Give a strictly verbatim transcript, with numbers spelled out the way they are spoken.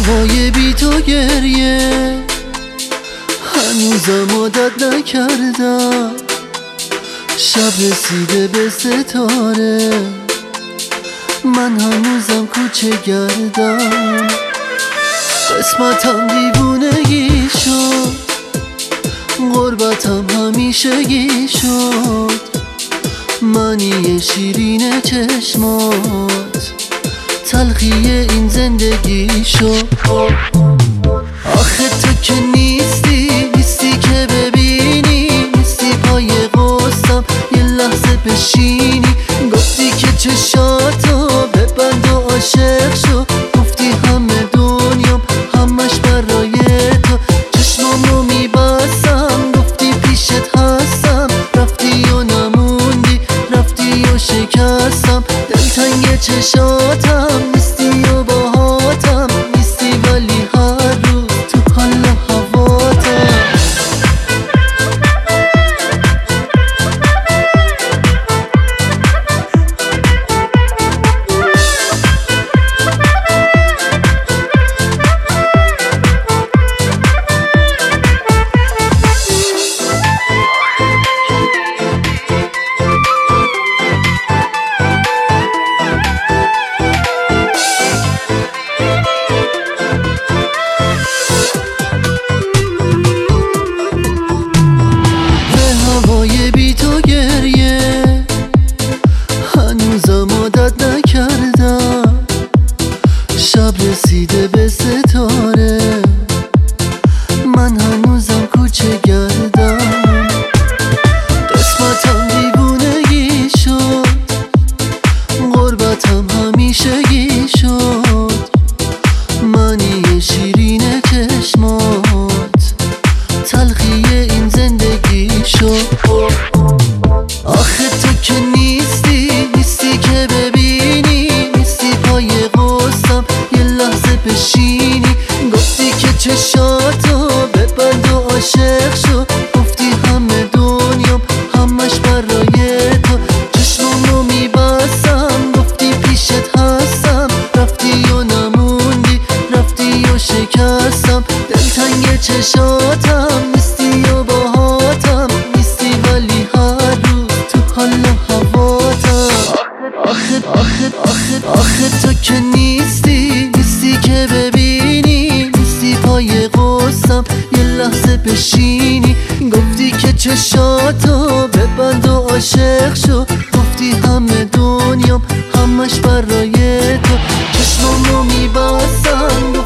هوای بی تو گریه هنوزم عادت نکردم، شب رسیده به ستاره من هنوزم کوچه گردم. قسمتم دیوونگی شد، غربتم همیشگی شد، معنی شیرین چشمات تلخی این زندگی شد. آخه تو که نیستی، نیستی که ببینی، نیستی پای قصم یه لحظه بشینی. گفتی که چشاتو ببند و عاشق شو، گفتی همه دنیام همش برای تو. چشمامو میبستم گفتی پیشت هستم، رفتی و نموندی، رفتی و شکستم. دلتنگ چشاتم نیستی و باهاتم نیستی، ولی هر روز تو حال و هواتم. بی تو گریه هنوزم عادت نکردم، شب رسیده به ستاره من هنوزم کوچه گردم. قسمتم دیوونگی شد، غربتم همیشگی شد، معنی شیرین چشمات تلخی این زندگی شد. آخه تو که نیستی، نیستی که ببینی، نیستی پای قصم یه لحظه بشینی. گفتی که چشاتو ببند و عاشق شو، گفتی همه دنیام همش برای تو. چشمامو میبستم گفتی پیشت هستم، رفتی و نموندی، رفتی و شکستم. دلتنگ چشاتم نیستی و باهاتم نیستی، ولی هر روز تو حال و هواتم. آخه آخه آخه آخه تو که نیستی، نیستی که ببینی، نیستی پای قصم یه لحظه بشینی. گفتی که چشاتو ببند و عاشق شو، گفتی همه دنیام همش برای تو. چشمامو میبستم